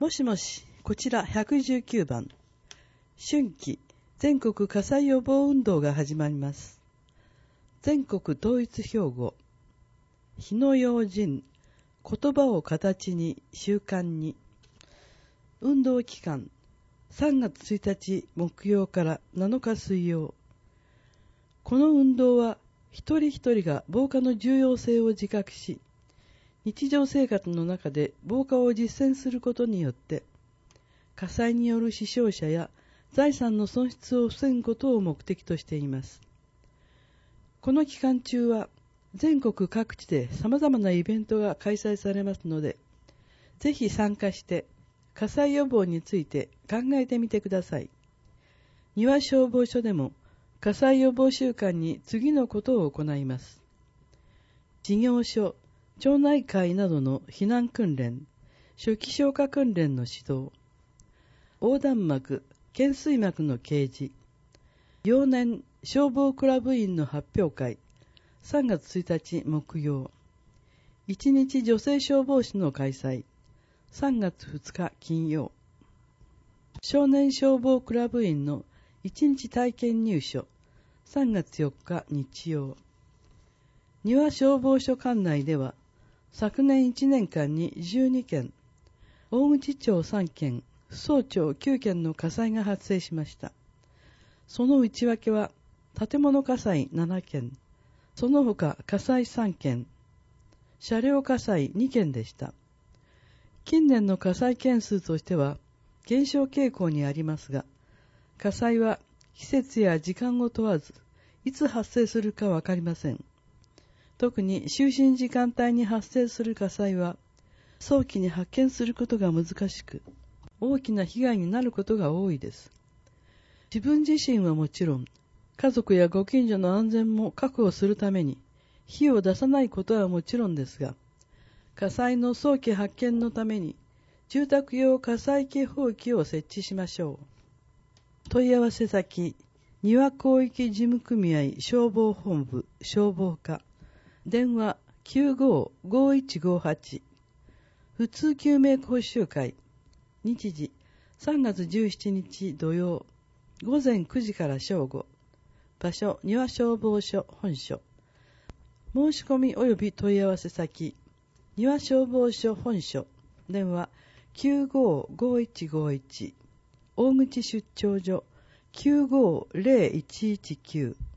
もしもし、こちら119番。春季全国火災予防運動が始まります。全国統一標語。火の用心、言葉を形に、習慣に。運動期間、3月1日木曜から7日水曜。この運動は、一人一人が防火の重要性を自覚し、日常生活の中で防火を実践することによって、火災による死傷者や財産の損失を防ぐことを目的としています。この期間中は、全国各地で様々なイベントが開催されますので、ぜひ参加して火災予防について考えてみてください。庭消防署でも火災予防週間に次のことを行います。事業所、町内会などの避難訓練、初期消火訓練の指導、横断幕、懸垂幕の掲示、幼年消防クラブ員の発表会、3月1日木曜、1日女性消防士の開催、3月2日金曜、少年消防クラブ員の1日体験入所、3月4日日曜。庭消防署管内では、昨年1年間に12件、大口町3件、総町9件の火災が発生しました。その内訳は、建物火災7件、その他火災3件、車両火災2件でした。近年の火災件数としては、減少傾向にありますが、火災は季節や時間を問わず、いつ発生するかわかりません。特に就寝時間帯に発生する火災は、早期に発見することが難しく、大きな被害になることが多いです。自分自身はもちろん、家族やご近所の安全も確保するために、火を出さないことはもちろんですが、火災の早期発見のために、住宅用火災警報器を設置しましょう。問い合わせ先、庭広域事務組合消防本部消防課、電話 95-5158 普通救命講習会、日時3月17日土曜、午前9時から正午、場所庭消防署本所、申し込み及び問い合わせ先、庭消防署本所、電話 95-5151 大口出張所 95-0119